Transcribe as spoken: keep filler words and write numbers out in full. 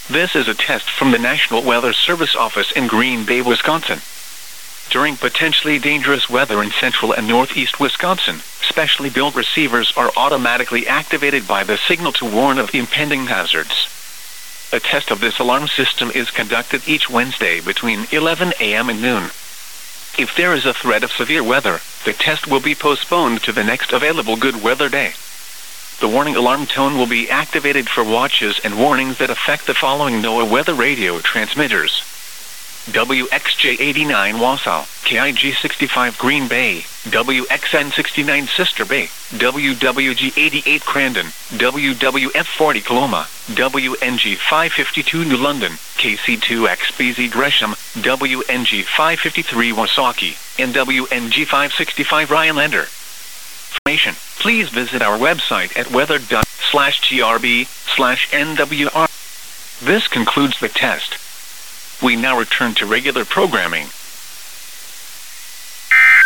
This is a test from the National Weather Service office in Green Bay, Wisconsin. During potentially dangerous weather in central and northeast Wisconsin, specially built receivers are automatically activated by the signal to warn of impending hazards. A test of this alarm system is conducted each Wednesday between eleven a m and noon. If there is a threat of severe weather, the test will be postponed to the next available good weather day. The warning alarm tone will be activated for watches and warnings that affect the following NOAA weather radio transmitters: W X J eighty-nine Wausau, K I G sixty-five Green Bay, W X N sixty-nine Sister Bay, W W G eighty-eight Crandon, W W F forty Coloma, W N G five fifty-two New London, K C two X B Z Gresham, W N G five fifty-three Wasaukie, and W N G five sixty-five Rhinelander. Information, please visit our website at weather dot slash grb slash nwr. This concludes the test. We now return to regular programming.